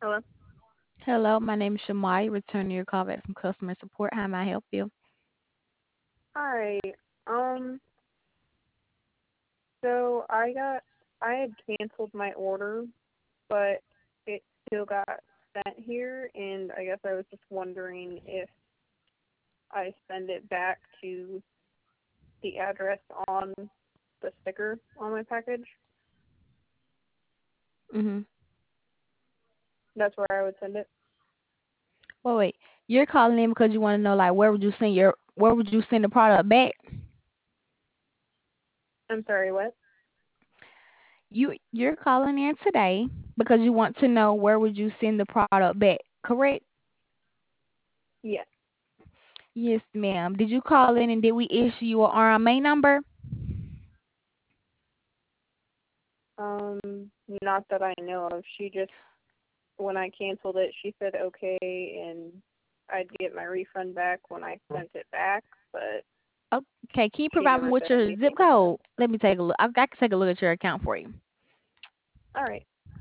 Hello. Hello, my name is Shamai, returning your call back from customer support. How may I help you? Hi. Um. So I had canceled my order, but it still got sent here, and I guess I was just wondering if I send it back to the address on the sticker on my package. Mm-hmm. That's where I would send it. Well, wait. You're calling in because you want to know, like, where would you send the product back? I'm sorry. What? You're calling in today because you want to know where would you send the product back, correct? Yes. Yes, ma'am. Did you call in and did we issue you a RMA number? Um. Not that I know of. She just when I canceled it, she said okay, and I'd get my refund back when I sent it back, but Okay, can you she provide me never with said your zip anything different. code? Let me take a look. I can take a look at your account for you. All right.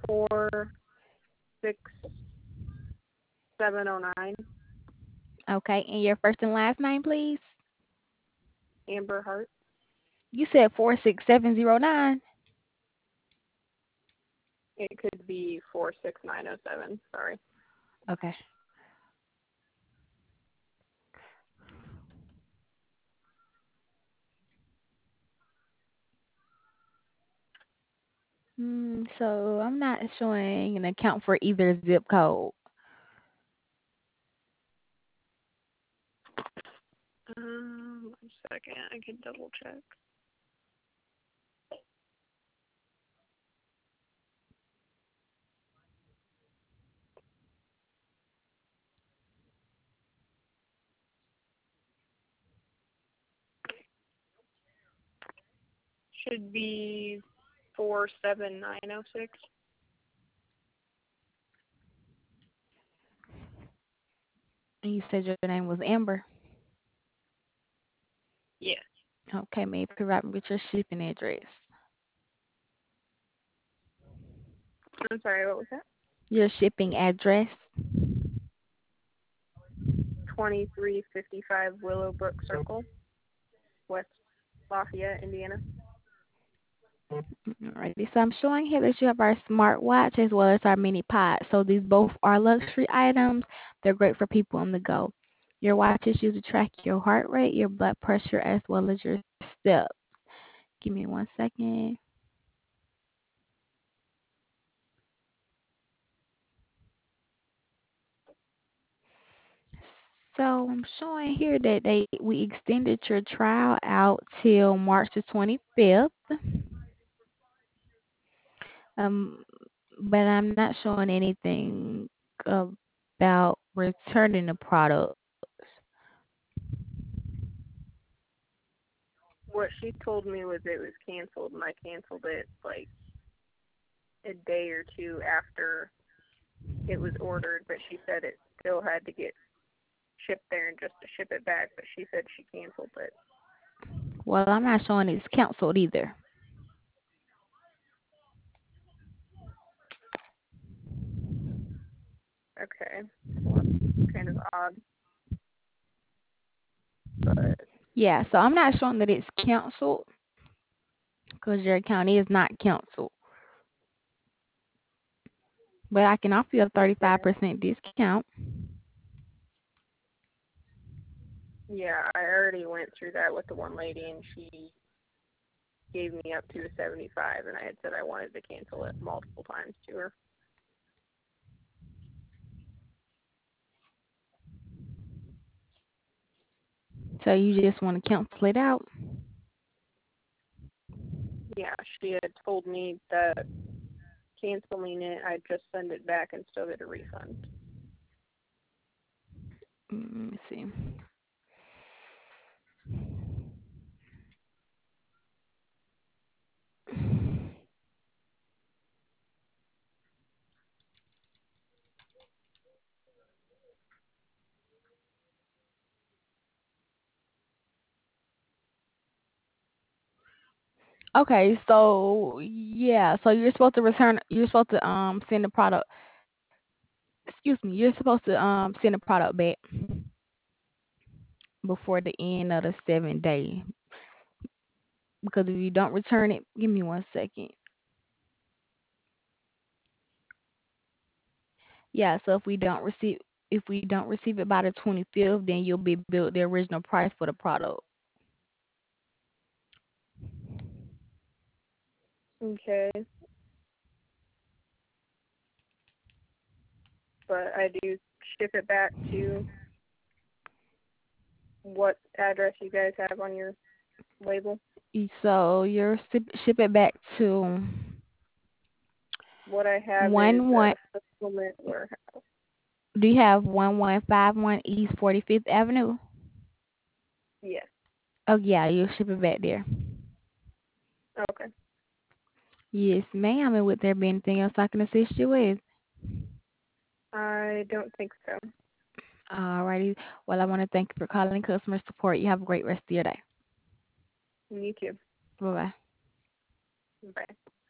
46709, Okay, and your first and last name, please. Amber Hart. You said 46709. It could be 46907. Sorry. Okay. So I'm not showing an account for either zip code. 1 second. I can double check. Should be 47906. And you said your name was Amber. Yeah. Okay, may you provide me with your shipping address? I'm sorry, what was that? Your shipping address. 2355 Willowbrook Circle, West Lafayette, Indiana. Alrighty, so I'm showing here that you have our smartwatch as well as our mini pod. So these both are luxury items. They're great for people on the go. Your watch is used to track your heart rate, your blood pressure, as well as your steps. Give me 1 second. So I'm showing here that we extended your trial out till March the 25th. Um, but I'm not showing anything about returning the product. What she told me was it was canceled, and I canceled it like a day or two after it was ordered, but she said it still had to get shipped there and just to ship it back, but she said she canceled it. Well, I'm not showing it's canceled either. Okay. Well, that's kind of odd, but Yeah, so I'm not showing that it's canceled because your account is not canceled. But I can offer you a okay. 35% discount. Yeah, I already went through that with the one lady, and she gave me up to a 75, and I had said I wanted to cancel it multiple times to her. So you just want to cancel it out. Yeah, she had told me that canceling it, I'd just send it back and still get a refund. Let me see. Okay, so yeah, so you're supposed to send the product. excuse me, you're supposed to send a product back before the end of the 7 day. Because if you don't return it, give me 1 second. Yeah, so if we don't receive it by the 25th, then you'll be billed the original price for the product. Okay, but I do ship it back to what address you guys have on your label. So you're ship it back to What I have is one one. fulfillment warehouse. Do you have 1151 East 45th Avenue? Yes. Oh yeah, you'll ship it back there. Okay. Yes, ma'am. And would there be anything else I can assist you with? I don't think so. Alrighty. Well, I want to thank you for calling customer support. You have a great rest of your day. You too. Bye bye. Bye.